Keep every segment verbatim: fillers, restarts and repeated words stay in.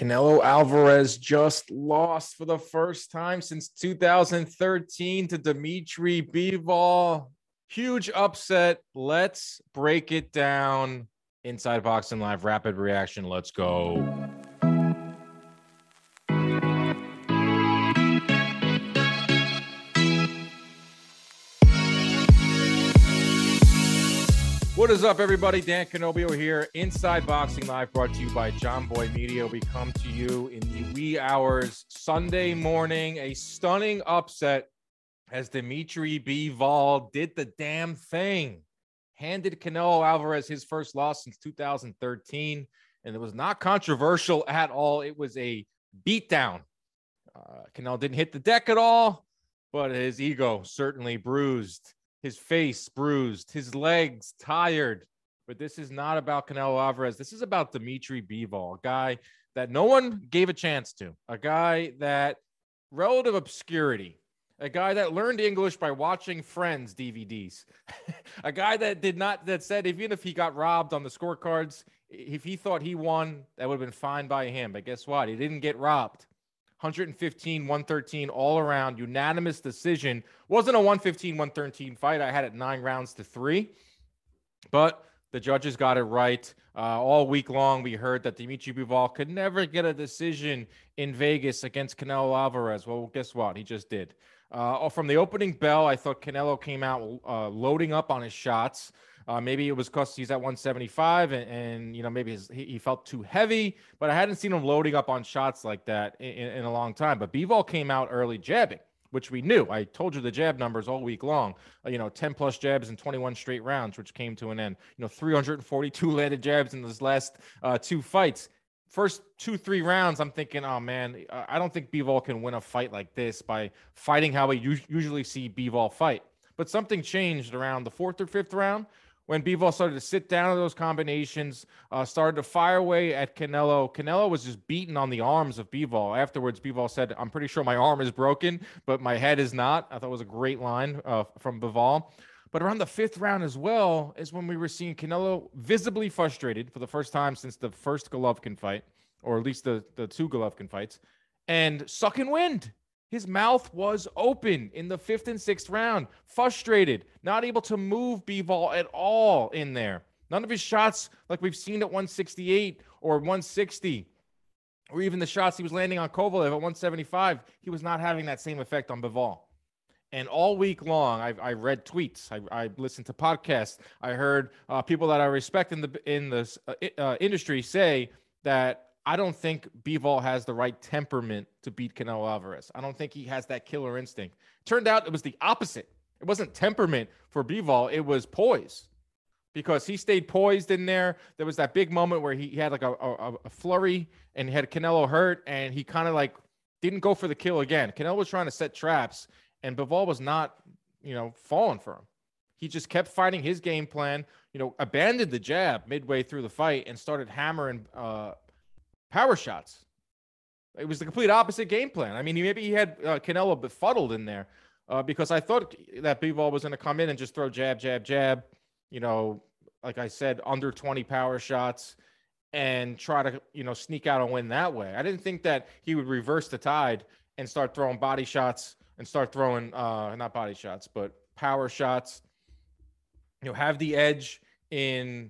Canelo Alvarez just lost for the first time since two thousand thirteen to Dimitri Bivol. Huge upset. Let's break it down. Inside Boxing Live, rapid reaction. Let's go. What is up, everybody? Dan Canobio here. Inside Boxing Live, brought to you by John Boy Media. We come to you in the wee hours Sunday morning. A stunning upset as Dimitri Bivol did the damn thing. Handed Canelo Alvarez his first loss since two thousand thirteen, and it was not controversial at all. It was a beatdown. Uh, Canelo didn't hit the deck at all, but his ego certainly bruised. His face bruised, his legs tired. But this is not about Canelo Alvarez. This is about Dimitri Bivol, a guy that no one gave a chance to, a guy that relative obscurity, a guy that learned English by watching Friends D V Ds, a guy that did not, that said even if he got robbed on the scorecards, if he thought he won, that would have been fine by him. But guess what? He didn't get robbed. one fifteen, one thirteen all around, unanimous decision. Wasn't a one fifteen, one thirteen fight. I had it nine rounds to three, but the judges got it right. Uh, all week long, we heard that Dimitri Bivol could never get a decision in Vegas against Canelo Alvarez. Well, guess what? He just did. Uh, from the opening bell, I thought Canelo came out uh, loading up on his shots. Uh, maybe it was because he's at one seventy-five and, and you know, maybe his, he, he felt too heavy, but I hadn't seen him loading up on shots like that in, in, in a long time. But Bivol came out early jabbing, which we knew. I told you the jab numbers all week long, uh, you know, ten plus jabs in twenty-one straight rounds, which came to an end. You know, three hundred forty-two landed jabs in those last uh, two fights. First two, three rounds, I'm thinking, oh, man, I don't think Bivol can win a fight like this by fighting how we usually see Bivol fight. But something changed around the fourth or fifth round when Bivol started to sit down in those combinations, uh, started to fire away at Canelo. Canelo was just beating on the arms of Bivol. Afterwards, Bivol said, I'm pretty sure my arm is broken, but my head is not. I thought it was a great line uh, from Bivol. But around the fifth round as well is when we were seeing Canelo visibly frustrated for the first time since the first Golovkin fight, or at least the, the two Golovkin fights, and sucking wind. His mouth was open in the fifth and sixth round, frustrated, not able to move Bivol at all in there. None of his shots, like we've seen at one sixty-eight or one sixty, or even the shots he was landing on Kovalev at one seventy-five, he was not having that same effect on Bivol. And all week long, I've, I read tweets, I, I listened to podcasts, I heard uh, people that I respect in the in the uh, uh, industry say that I don't think Bivol has the right temperament to beat Canelo Alvarez. I don't think he has that killer instinct. Turned out it was the opposite. It wasn't temperament for Bivol, it was poise. Because he stayed poised in there. There was that big moment where he, he had like a, a, a flurry and he had Canelo hurt, and he kind of like didn't go for the kill again. Canelo was trying to set traps, and Bivol was not, you know, falling for him. He just kept fighting his game plan, you know, abandoned the jab midway through the fight and started hammering uh, power shots. It was the complete opposite game plan. I mean, he, maybe he had uh, Canelo befuddled in there uh, because I thought that Bivol was going to come in and just throw jab, jab, jab, you know, like I said, under twenty power shots and try to, you know, sneak out and win that way. I didn't think that he would reverse the tide and start throwing body shots and start throwing, uh, not body shots, but power shots, you know, have the edge in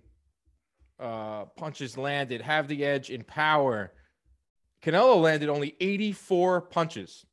uh, punches landed, have the edge in power. Canelo landed only eighty-four punches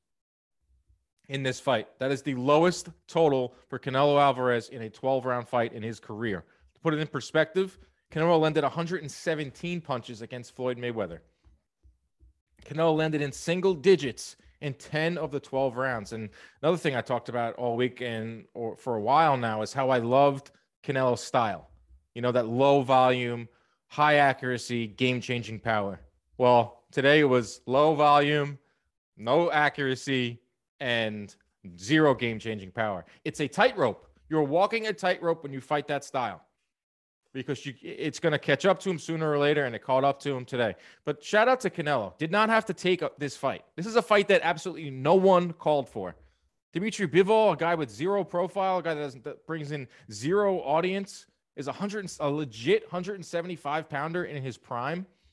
in this fight. That is the lowest total for Canelo Alvarez in a twelve-round fight in his career. To put it in perspective, Canelo landed one hundred seventeen punches against Floyd Mayweather. Canelo landed in single digits in ten of the twelve rounds. And another thing I talked about all week and or for a while now is how I loved Canelo's style. You know, that low volume, high accuracy, game-changing power. Well, today it was low volume, no accuracy, and zero game-changing power. It's a tightrope. You're walking a tightrope when you fight that style, because you, it's going to catch up to him sooner or later, and it caught up to him today. But shout out to Canelo. Did not have to take up this fight. This is a fight that absolutely no one called for. Dimitri Bivol, a guy with zero profile, a guy that, doesn't, that brings in zero audience, is a, hundred, a legit one seventy-five pounder in his prime.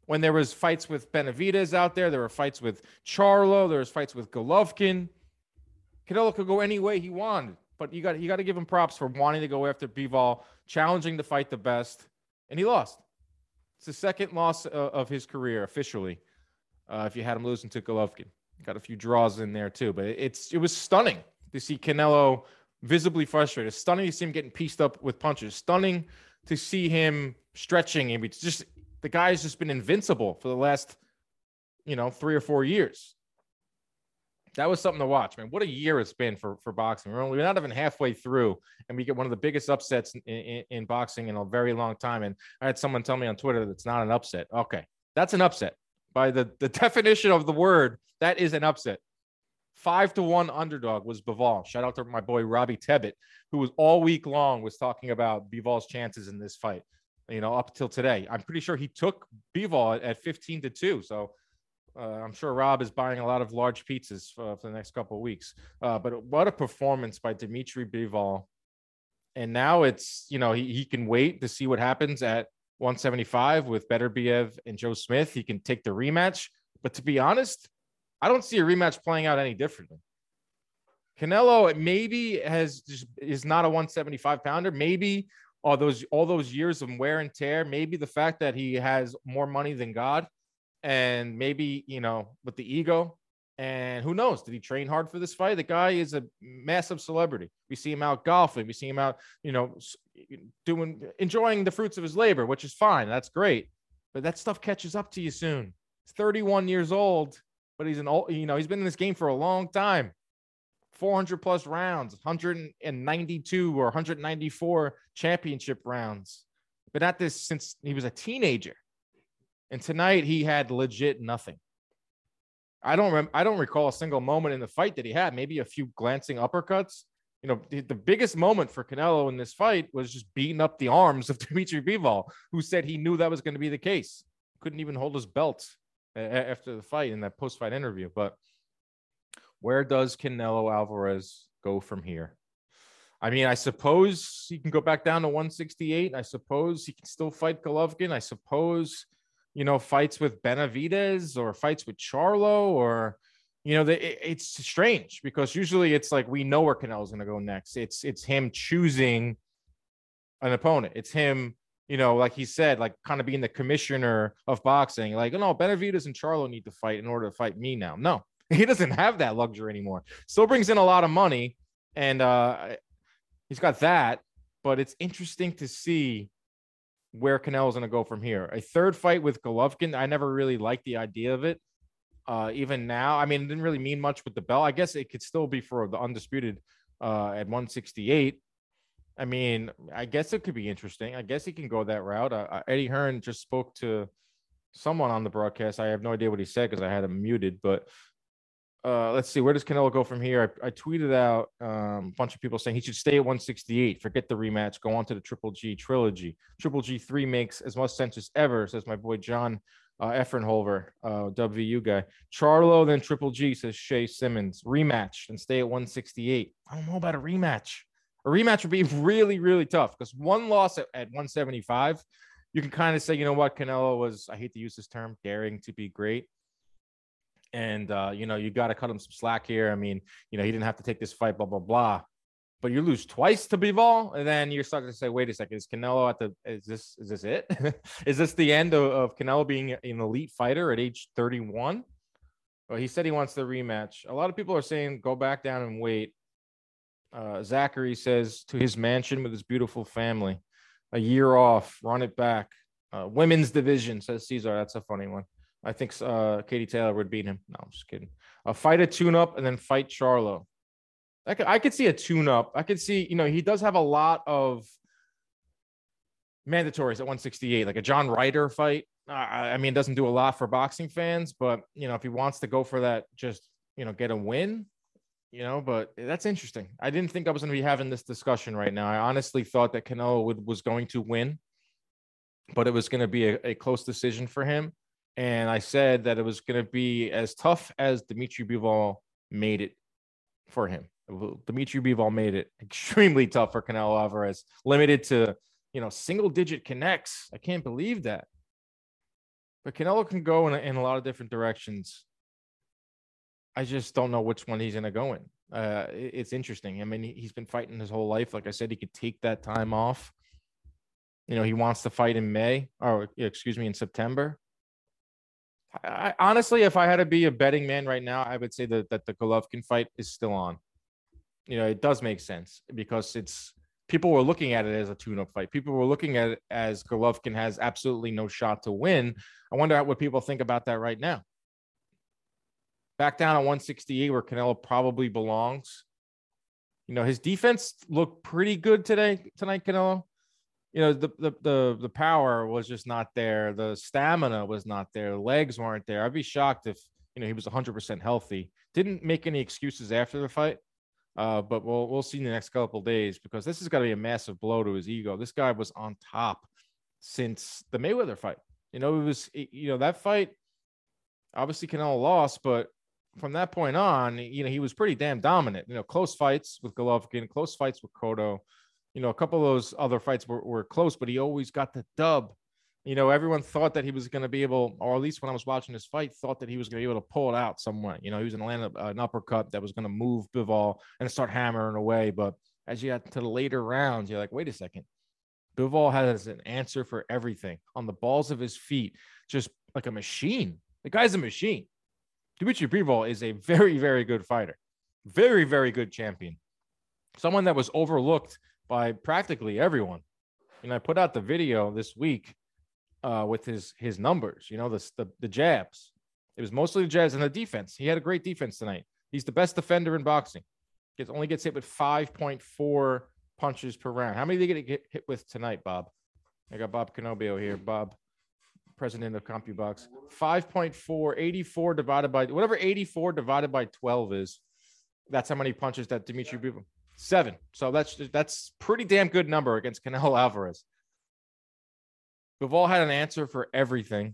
when there was fights with Benavidez out there, there were fights with Charlo, there was fights with Golovkin. Canelo could go any way he wanted, but you got you got to give him props for wanting to go after Bivol, challenging to fight the best, and he lost. It's the second loss uh, of his career officially. Uh, if you had him losing to Golovkin, got a few draws in there too, but it's it was stunning to see Canelo visibly frustrated. Stunning to see him getting pieced up with punches. Stunning to see him stretching. And it's just the guy's just been invincible for the last, you know, three or four years. That was something to watch, man. What a year it's been for, for boxing. We're only we're not even halfway through, and we get one of the biggest upsets in, in, in boxing in a very long time. And I had someone tell me on Twitter that it's not an upset. Okay, that's an upset. By the, the definition of the word, that is an upset. Five to one underdog was Bivol. Shout out to my boy Robbie Tebbett, who was all week long was talking about Bivol's chances in this fight, you know, up till today. I'm pretty sure he took Bivol at, at fifteen to two. So uh, I'm sure Rob is buying a lot of large pizzas for, for the next couple of weeks. Uh, but what a performance by Dimitri Bivol. And now it's, you know, he, he can wait to see what happens at one seventy-five with Beterbiev and Joe Smith. He can take the rematch. But to be honest, I don't see a rematch playing out any differently. Canelo maybe has just is not a one seventy-five pounder. Maybe all those all those years of wear and tear. Maybe the fact that he has more money than God, and maybe, you know, with the ego. And who knows? Did he train hard for this fight? The guy is a massive celebrity. We see him out golfing. We see him out, you know, doing enjoying the fruits of his labor, which is fine. That's great. But that stuff catches up to you soon. He's thirty-one years old, but he's an old, you know, he's been in this game for a long time. four hundred plus rounds, one ninety-two or one ninety-four championship rounds. Been at this since he was a teenager. And tonight he had legit nothing. I don't rem- I don't recall a single moment in the fight that he had. Maybe a few glancing uppercuts. You know, the, the biggest moment for Canelo in this fight was just beating up the arms of Dimitri Bivol, who said he knew that was going to be the case. Couldn't even hold his belt a- after the fight in that post-fight interview. But where does Canelo Alvarez go from here? I mean, I suppose he can go back down to one sixty-eight. I suppose he can still fight Golovkin. I suppose, you know, fights with Benavidez or fights with Charlo, or, you know, the, it, it's strange because usually it's like we know where Canelo's going to go next. It's it's him choosing an opponent. It's him, you know, like he said, like kind of being the commissioner of boxing. Like, oh, no, Benavidez and Charlo need to fight in order to fight me now. No, he doesn't have that luxury anymore. Still brings in a lot of money, and uh, he's got that. But it's interesting to see where Canelo's going to go from here. A third fight with Golovkin, I never really liked the idea of it. Uh, even now, I mean, it didn't really mean much with the belt. I guess it could still be for the undisputed uh, at one sixty-eight. I mean, I guess it could be interesting. I guess he can go that route. Uh, Eddie Hearn just spoke to someone on the broadcast. I have no idea what he said because I had him muted, but Uh, let's see, where does Canelo go from here? I, I tweeted out um, a bunch of people saying he should stay at one sixty-eight, forget the rematch, go on to the Triple G trilogy. Triple G three makes as much sense as ever, says my boy John uh, Effenholver, uh, W V U guy. Charlo, then Triple G, says Shay Simmons. Rematch and stay at one sixty-eight. I don't know about a rematch. A rematch would be really, really tough because one loss at, at one seventy-five, you can kind of say, you know what, Canelo was, I hate to use this term, daring to be great. And, uh, you know, you got to cut him some slack here. I mean, you know, he didn't have to take this fight, blah, blah, blah. But you lose twice to Bivol, and then you're starting to say, wait a second, is Canelo at the, is this, is this it? Is this the end of, of Canelo being an elite fighter at age thirty-one? Well, he said he wants the rematch. A lot of people are saying, go back down and wait. Uh, Zachary says to his mansion with his beautiful family, a year off, run it back. Uh, women's division, says Cesar. That's a funny one. I think uh, Katie Taylor would beat him. No, I'm just kidding. Uh, fight a tune-up and then fight Charlo. I could, I could see a tune-up. I could see, you know, he does have a lot of mandatories at one sixty-eight, like a John Ryder fight. Uh, I mean, it doesn't do a lot for boxing fans, but, you know, if he wants to go for that, just, you know, get a win, you know, but that's interesting. I didn't think I was going to be having this discussion right now. I honestly thought that Canelo would, was going to win, but it was going to be a, a close decision for him. And I said that it was going to be as tough as Dimitri Bivol made it for him. Dimitri Bivol made it extremely tough for Canelo Alvarez, limited to, you know, single digit connects. I can't believe that. but Canelo can go in a, in a lot of different directions. I just don't know which one he's going to go in. Uh, it, it's interesting. I mean, he, he's been fighting his whole life. Like I said, he could take that time off. You know, he wants to fight in May, or excuse me, in September. I, I, honestly, if I had to be a betting man right now, I would say that, that the Golovkin fight is still on. You know, it does make sense because it's people were looking at it as a tune-up fight. People were looking at it as Golovkin has absolutely no shot to win. I wonder what people think about that right now. Back down at one sixty-eight where Canelo probably belongs. You know, his defense looked pretty good today, tonight, Canelo. You know, the, the the the power was just not there. The stamina was not there. The legs weren't there. I'd be shocked if, you know, he was one hundred percent healthy. Didn't make any excuses after the fight. Uh, but we'll we'll see in the next couple of days because this is going to be a massive blow to his ego. This guy was on top since the Mayweather fight. You know, it was, you know, that fight, obviously Canelo lost, but from that point on, you know, he was pretty damn dominant. You know, close fights with Golovkin, close fights with Cotto. You know, a couple of those other fights were, were close, but he always got the dub. You know, everyone thought that he was going to be able, or at least when I was watching this fight, thought that he was going to be able to pull it out somewhere. You know, he was going to land an uppercut that was going to move Bivol and start hammering away. But as you got to the later rounds, you're like, wait a second. Bivol has an answer for everything on the balls of his feet, just like a machine. The guy's a machine. Dimitri Bivol is a very, very good fighter. Very, very good champion. Someone that was overlooked by practically everyone. And I put out the video this week uh, with his his numbers, you know, the, the, the jabs. It was mostly the jabs and the defense. He had a great defense tonight. He's the best defender in boxing. He only gets hit with five point four punches per round. How many did he get hit with tonight, Bob? I got Bob Canobio here. Bob, president of CompuBox. five point four, eighty-four divided by, whatever eighty-four divided by twelve is, that's how many punches that Dimitri Bivol. Seven. So that's that's pretty damn good number against Canelo Alvarez. Bivol had an answer for everything.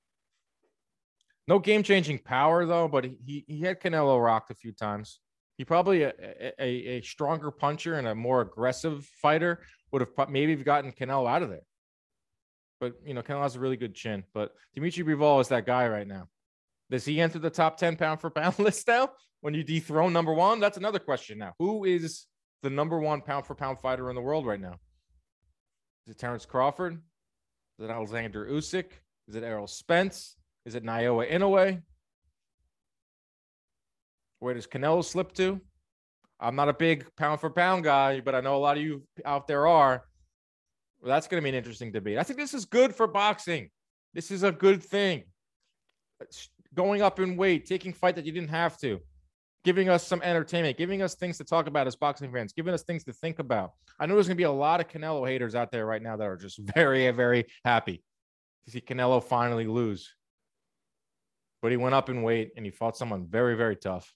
No game-changing power, though, but he, he had Canelo rocked a few times. He probably, a, a, a stronger puncher and a more aggressive fighter would have maybe gotten Canelo out of there. But, you know, Canelo has a really good chin. But Dimitri Bivol is that guy right now. Does he enter the top ten pound for pound list now when you dethrone number one? That's another question now. Who is the number one pound for pound fighter in the world right now? Is it Terrence Crawford? Is it Alexander Usyk? Is it Errol Spence? Is it Naoya Inoue? Where does Canelo slip to? I'm not a big pound for pound guy, but I know a lot of you out there are. Well, that's going to be an interesting debate. I think this is good for boxing. This is a good thing. Going up in weight, taking fight that you didn't have to, giving us some entertainment, giving us things to talk about as boxing fans, giving us things to think about. I know there's going to be a lot of Canelo haters out there right now that are just very, very happy to see Canelo finally lose. But he went up in weight and he fought someone very, very tough.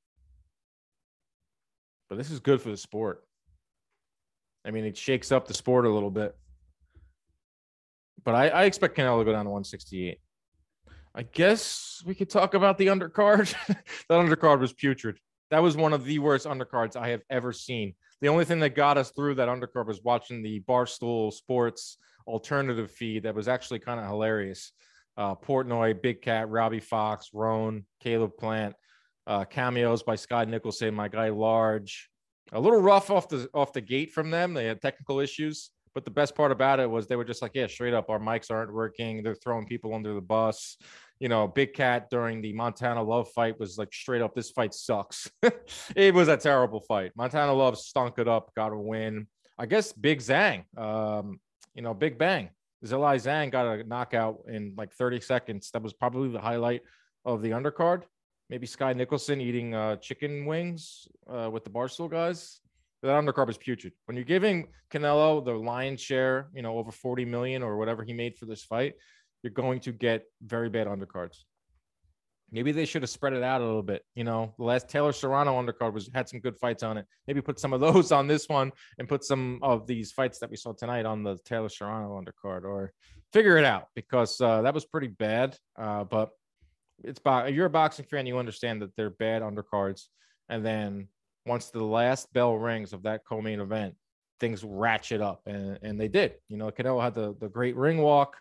But this is good for the sport. I mean, it shakes up the sport a little bit. But I, I expect Canelo to go down to one sixty-eight. I guess we could talk about the undercard. That undercard was putrid. That was one of the worst undercards I have ever seen. The only thing that got us through that undercard was watching the Barstool Sports alternative feed that was actually kind of hilarious. Uh, Portnoy, Big Cat, Robbie Fox, Roan, Caleb Plant, uh, cameos by Scott Nicholson, my guy Large. A little rough off the off the gate from them. They had technical issues. But the best part about it was they were just like, yeah, straight up, our mics aren't working. They're throwing people under the bus. You know, Big Cat during the Montana Love fight was like, straight up, this fight sucks. It was a terrible fight. Montana Love stunk it up, got a win. I guess Big Zhang, um, you know, Big Bang. Zhilei Zhang got a knockout in like thirty seconds. That was probably the highlight of the undercard. Maybe Sky Nicholson eating uh, chicken wings uh, with the Barstool guys. That undercard was putrid. When you're giving Canelo the lion's share, you know, over forty million or whatever he made for this fight, you're going to get very bad undercards. Maybe they should have spread it out a little bit. You know, the last Taylor Serrano undercard was had some good fights on it. Maybe put some of those on this one and put some of these fights that we saw tonight on the Taylor Serrano undercard, or figure it out, because uh, that was pretty bad. Uh, but it's bo- if you're a boxing fan, you understand that they're bad undercards. And then once the last bell rings of that co-main event, things ratchet up, and, and they did. You know, Canelo had the, the great ring walk.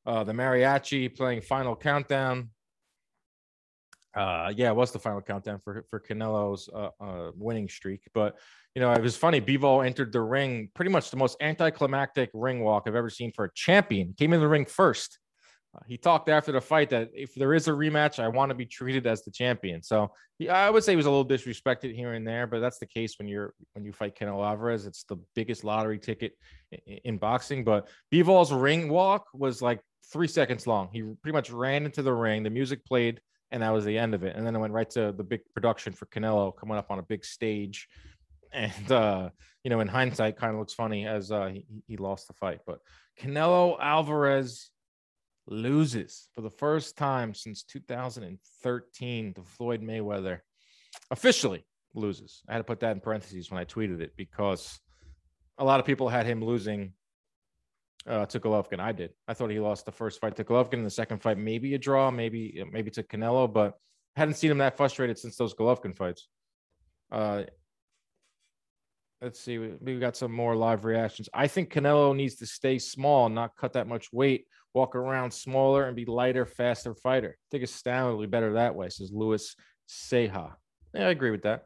Uh, the mariachi playing Final Countdown. Uh, yeah, it was the Final Countdown for for Canelo's uh, uh, winning streak. But you know, it was funny. Bivol entered the ring, pretty much the most anticlimactic ring walk I've ever seen for a champion. He came in the ring first. Uh, he talked after the fight that if there is a rematch, I want to be treated as the champion. So he, I would say he was a little disrespected here and there, but that's the case when you're when you fight Canelo Alvarez. It's the biggest lottery ticket in, in boxing. But Bivol's ring walk was like three seconds long. He pretty much ran into the ring. The music played, and that was the end of it. And then it went right to the big production for Canelo coming up on a big stage. And, uh, you know, in hindsight, kind of looks funny as uh, he, he lost the fight. But Canelo Alvarez loses for the first time since two thousand thirteen to Floyd Mayweather. Officially loses. I had to put that in parentheses when I tweeted it because a lot of people had him losing uh, to Golovkin. I did. I thought he lost the first fight to Golovkin. In the second fight, maybe a draw, maybe maybe to Canelo, but I hadn't seen him that frustrated since those Golovkin fights. Uh, let's see. We, we got some more live reactions. I think Canelo needs to stay small, not cut that much weight, walk around smaller, and be lighter, faster fighter. I think his style will be better that way, says Louis Seha. Yeah, I agree with that.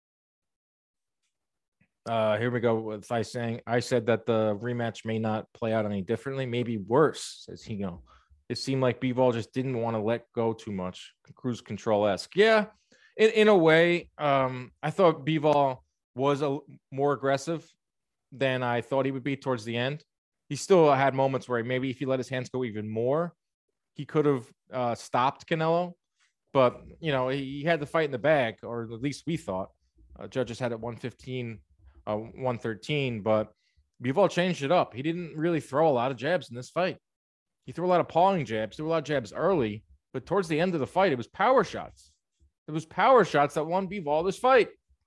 Uh, here we go with I saying I said that the rematch may not play out any differently, maybe worse, says Higo. It seemed like Bivol just didn't want to let go too much, cruise control esque. Yeah, in, in a way, um, I thought Bivol was a more aggressive than I thought he would be towards the end. He still had moments where maybe if he let his hands go even more, he could have uh, stopped Canelo. But you know, he, he had the fight in the bag, or at least we thought. Uh, judges had it one fifteen. Uh, one thirteen, but Bivol changed it up. He didn't really throw a lot of jabs in this fight. He threw a lot of pawing jabs, threw a lot of jabs early, but towards the end of the fight, it was power shots. It was power shots that won Bivol this fight.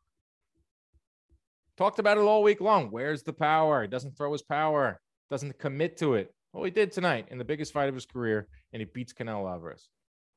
Talked about it all week long. Where's the power? He doesn't throw his power, doesn't commit to it. Well, he did tonight in the biggest fight of his career, and he beats Canelo Alvarez.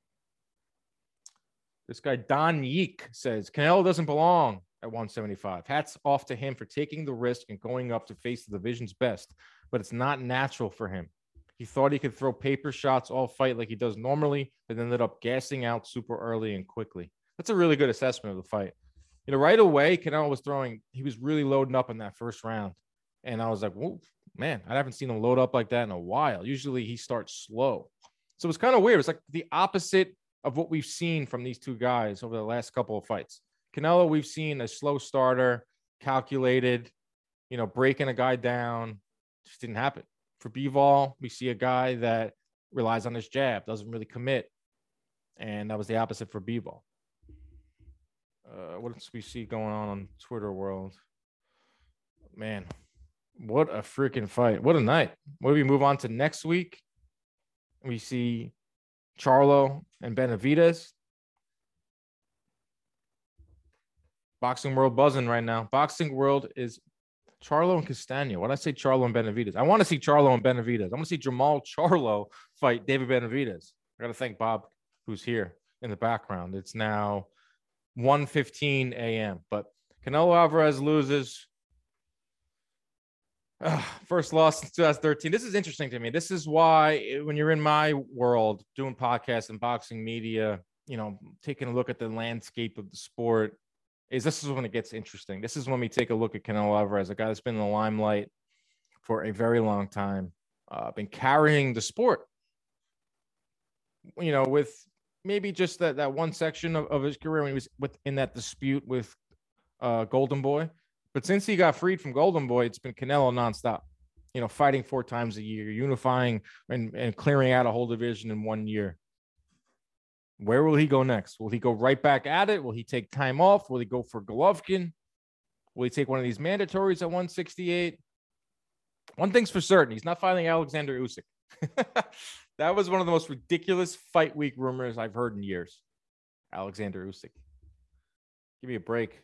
This guy, Don Yeek, says Canelo doesn't belong at one seventy-five. Hats off to him for taking the risk and going up to face the division's best, but it's not natural for him. He thought he could throw paper shots all fight like he does normally, but ended up gassing out super early and quickly. That's a really good assessment of the fight. You know, right away, Canelo was throwing, he was really loading up in that first round. And I was like, whoa, man, I haven't seen him load up like that in a while. Usually he starts slow. So it's kind of weird. It's like the opposite of what we've seen from these two guys over the last couple of fights. Canelo, we've seen a slow starter, calculated, you know, breaking a guy down. Just didn't happen. For Bivol, we see a guy that relies on his jab, doesn't really commit. And that was the opposite for Bivol. Uh, what else we see going on on Twitter world? Man, what a freaking fight. What a night. What do we move on to next week? We see Charlo and Benavidez. Boxing world buzzing right now. Boxing world is Charlo and Castano. Why did I say Charlo and Benavidez? I want to see Charlo and Benavidez. I want to see Jamal Charlo fight David Benavidez. I got to thank Bob, who's here in the background. It's now one fifteen a.m. But Canelo Alvarez loses. Uh, first loss since two thousand thirteen. This is interesting to me. This is why when you're in my world doing podcasts and boxing media, you know, taking a look at the landscape of the sport, is this is when it gets interesting. This is when we take a look at Canelo Alvarez, a guy that's been in the limelight for a very long time, uh, been carrying the sport, you know, with maybe just that, that one section of, of his career when he was within that dispute with uh, Golden Boy. But since he got freed from Golden Boy, it's been Canelo nonstop, you know, fighting four times a year, unifying and, and clearing out a whole division in one year. Where will he go next? Will he go right back at it? Will he take time off? Will he go for Golovkin? Will he take one of these mandatories at one sixty-eight? One thing's for certain. He's not fighting Alexander Usyk. That was one of the most ridiculous fight week rumors I've heard in years. Alexander Usyk. Give me a break.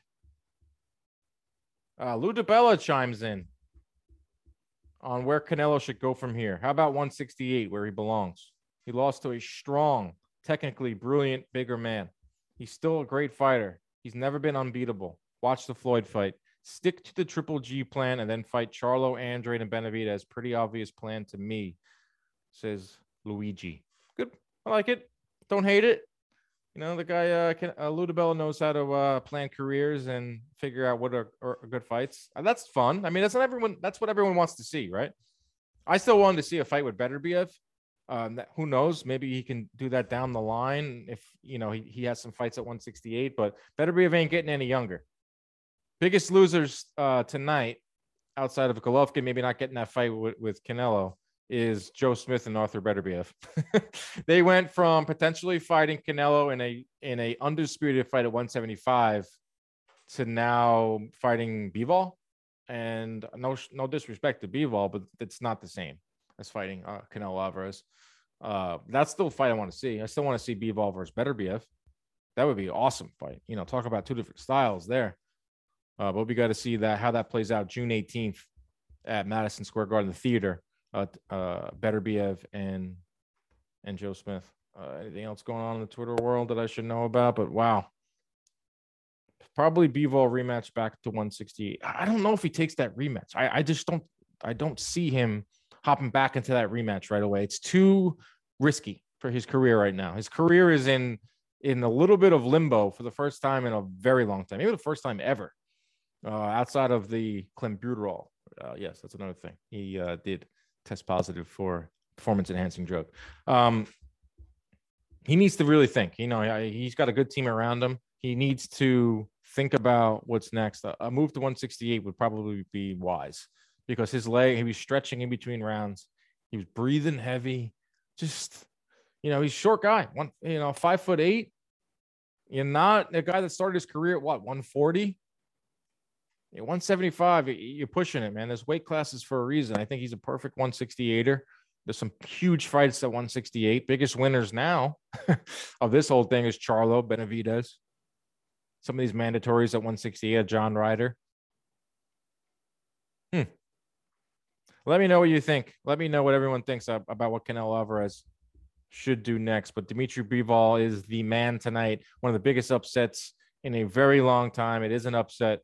Uh, Lou DiBella chimes in on where Canelo should go from here. How about one sixty-eight, where he belongs? He lost to a strong, technically brilliant, bigger man. He's still a great fighter. He's never been unbeatable. Watch the Floyd fight. Stick to the Triple G plan and then fight Charlo, Andrade, and Benavidez. Pretty obvious plan to me, says Luigi. Good. I like it. Don't hate it. You know, the guy, uh, can, uh, Ludabella knows how to uh, plan careers and figure out what are, are good fights. Uh, that's fun. I mean, that's not everyone. That's what everyone wants to see, right? I still wanted to see a fight with Beterbiev. Um, that, who knows? Maybe he can do that down the line if, you know, he, he has some fights at one sixty-eight, but Beterbiev ain't getting any younger. Biggest losers uh, tonight, outside of Golovkin, maybe not getting that fight with, with Canelo, is Joe Smith and Arthur Beterbiev. They went from potentially fighting Canelo in a in a undisputed fight at one seventy-five to now fighting Bivol. And no no disrespect to Bivol, but it's not the same as fighting uh, Canelo Alvarez. Uh, that's still a fight I want to see. I still want to see Bivol versus Beterbiev. That would be an awesome fight. You know, talk about two different styles there. Uh, but we got to see that how that plays out June eighteenth at Madison Square Garden, the theater. Uh, uh, Beterbiev and and Joe Smith. Uh, anything else going on in the Twitter world that I should know about? But wow, probably Bivol rematch back to one sixty-eight. I don't know if he takes that rematch. I, I just don't. I don't see him hopping back into that rematch right away. It's too risky for his career right now. His career is in in a little bit of limbo for the first time in a very long time, maybe the first time ever, uh, outside of the clenbuterol. Uh, yes, that's another thing. He uh, did test positive for performance-enhancing drug. Um, he needs to really think. You know, he's got a good team around him. He needs to think about what's next. A move to one sixty-eight would probably be wise because his leg, he was stretching in between rounds. He was breathing heavy. Just, you know, he's a short guy. One, you know, five foot eight. You're not a guy that started his career at what, one forty? one seventy-five, you're pushing it, man. There's weight classes for a reason. I think he's a perfect one sixty-eighter. There's some huge fights at one sixty-eight. Biggest winners now of this whole thing is Charlo, Benavidez. Some of these mandatories at one sixty-eight, John Ryder. Hmm. Let me know what you think. Let me know what everyone thinks about what Canelo Alvarez should do next. But Dimitri Bivol is the man tonight. One of the biggest upsets in a very long time. It is an upset.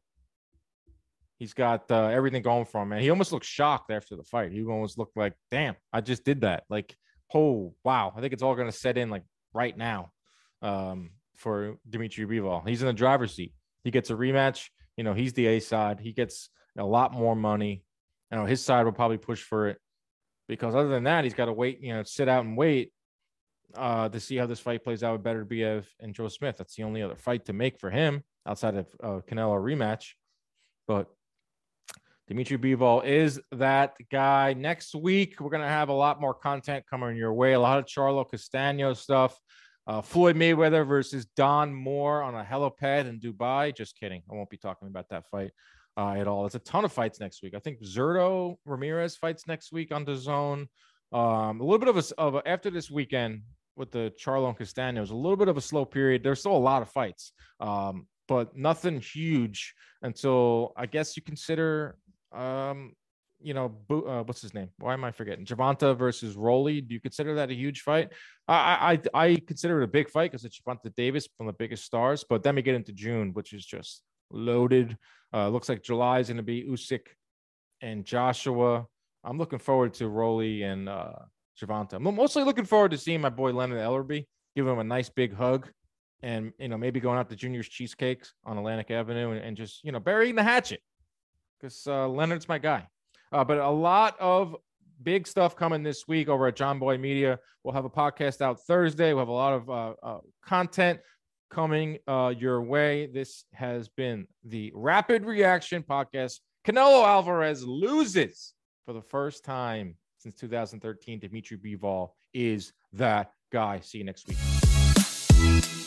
He's got uh, everything going for him, man. He almost looked shocked after the fight. He almost looked like, damn, I just did that. Like, oh, wow. I think it's all going to set in like right now um, for Dimitri Bivol. He's in the driver's seat. He gets a rematch. You know, he's the A side. He gets a lot more money. You know, his side will probably push for it because other than that, he's got to wait, you know, sit out and wait uh, to see how this fight plays out with Beterbiev and Joe Smith. That's the only other fight to make for him outside of uh, Canelo rematch. But Dimitri Bivol is that guy. Next week, we're going to have a lot more content coming your way. A lot of Charlo Castaño stuff. Uh, Floyd Mayweather versus Don Moore on a helipad in Dubai. Just kidding. I won't be talking about that fight uh, at all. It's a ton of fights next week. I think Zurdo Ramirez fights next week on DAZN. Um, a little bit of a, of a, after this weekend with the Charlo and Castaño, it was a little bit of a slow period. There's still a lot of fights, um, but nothing huge until I guess you consider – Um, you know, uh, what's his name? Why am I forgetting? Gervonta versus Rolly. Do you consider that a huge fight? I I, I consider it a big fight because it's Gervonta Davis, one of the biggest stars. But then we get into June, which is just loaded. Uh, looks like July is going to be Usyk and Joshua. I'm looking forward to Rolly and uh, Gervonta. I'm mostly looking forward to seeing my boy Leonard Ellerbe, give him a nice big hug, and you know maybe going out to Junior's Cheesecakes on Atlantic Avenue and, and just you know burying the hatchet. Because uh, Leonard's my guy. Uh, but a lot of big stuff coming this week over at John Boy Media. We'll have a podcast out Thursday. We'll have a lot of uh, uh, content coming uh, your way. This has been the Rapid Reaction Podcast. Canelo Alvarez loses for the first time since two thousand thirteen. Dimitri Bivol is that guy. See you next week.